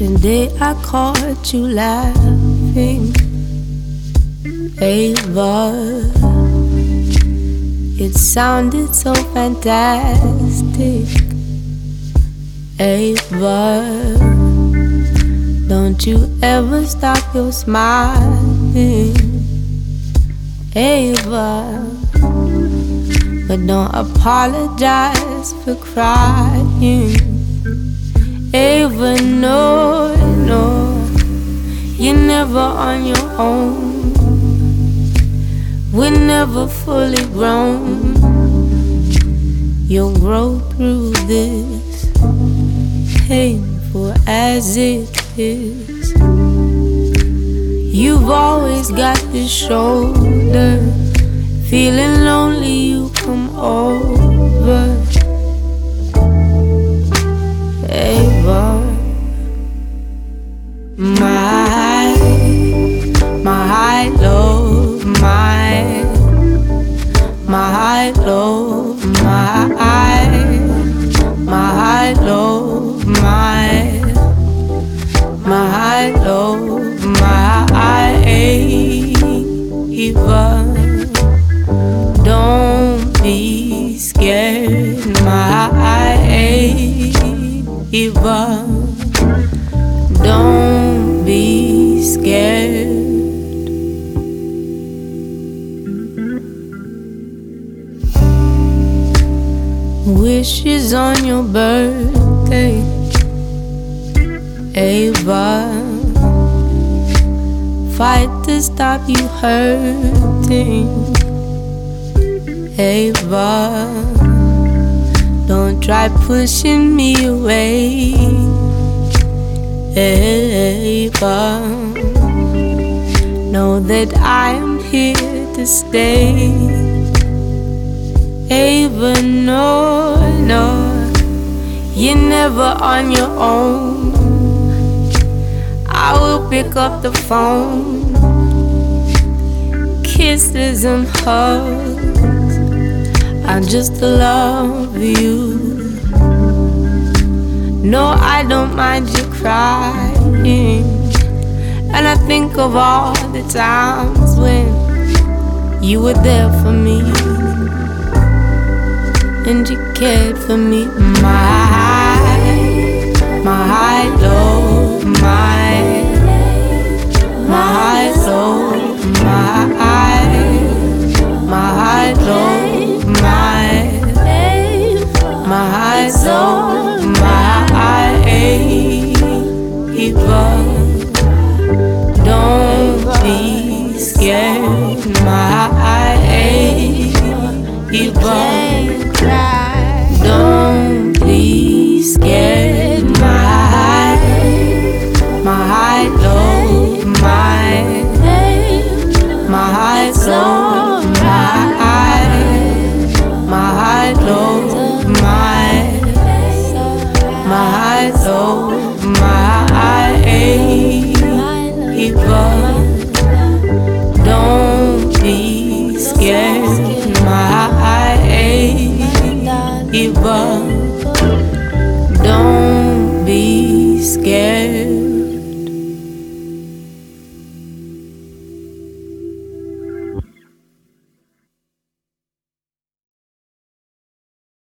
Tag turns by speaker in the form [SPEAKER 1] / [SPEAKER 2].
[SPEAKER 1] Today I caught you laughing, Ava. It sounded so fantastic, Ava. Don't you ever stop your smiling, Ava. But don't apologize for crying, Ava. No, no, you're never on your own. We're never fully grown. You'll grow through this, painful as it is. You've always got this shoulder. Feeling lonely, you come over, Ava. My love, my love, my love, my love, my Ava. Don't be scared, my Ava. Don't be scared. Wishes on your birthday, Ava. Fight to stop you hurting, Ava. Don't try pushing me away, Ava. Know that I am here to stay, Ava. No, no, you're never on your own. I will pick up the phone, kisses and hugs. I just love you. No, I don't mind you crying. And I think of all the times when you were there for me and you cared for me. My love, my love, my love, my love, my Ava. Don't be scared, my Ava. Don't be scared, my love, my love, my love, my love, my Ava. Don't be scared, my Ava.